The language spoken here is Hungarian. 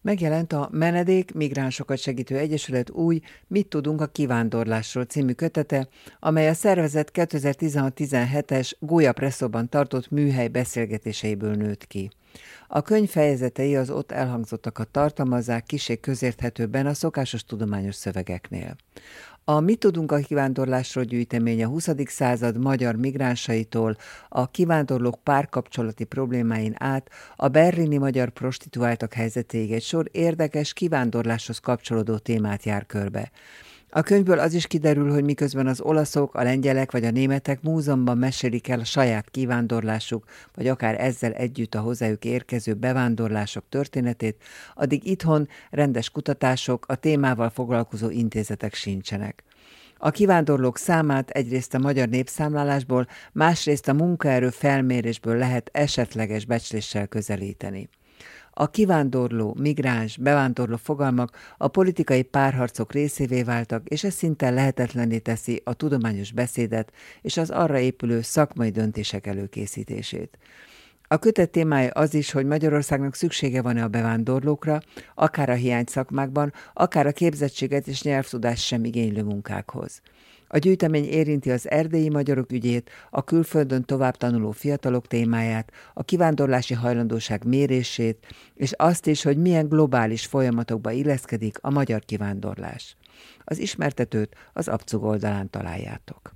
Megjelent a Menedék Migránsokat Segítő Egyesület új Mit tudunk a kivándorlásról című kötete, amely a szervezet 2016-17-es Goya Presszóban tartott műhely beszélgetéseiből nőtt ki. A könyv fejezetei az ott elhangzottakat tartalmazzák kissé közérthetőbben a szokásos tudományos szövegeknél. A Mit tudunk a kivándorlásról gyűjtemény a 20. század magyar migránsaitól a kivándorlók párkapcsolati problémáin át a berlini magyar prostituáltak helyzetéig egy sor érdekes kivándorláshoz kapcsolódó témát jár körbe. A könyvből az is kiderül, hogy miközben az olaszok, a lengyelek vagy a németek múzeumban mesélik el a saját kivándorlásuk, vagy akár ezzel együtt a hozzájuk érkező bevándorlások történetét, addig itthon rendes kutatások, a témával foglalkozó intézetek sincsenek. A kivándorlók számát egyrészt a magyar népszámlálásból, másrészt a munkaerő felmérésből lehet esetleges becsléssel közelíteni. A kivándorló, migráns, bevándorló fogalmak a politikai párharcok részévé váltak, és ez szinte lehetetlenné teszi a tudományos beszédet és az arra épülő szakmai döntések előkészítését. A kötet témája az is, hogy Magyarországnak szüksége van-e a bevándorlókra, akár a hiány szakmákban, akár a képzettséget és nyelvtudást sem igénylő munkákhoz. A gyűjtemény érinti az erdélyi magyarok ügyét, a külföldön tovább tanuló fiatalok témáját, a kivándorlási hajlandóság mérését, és azt is, hogy milyen globális folyamatokba illeszkedik a magyar kivándorlás. Az ismertetőt az Abcug oldalán találjátok.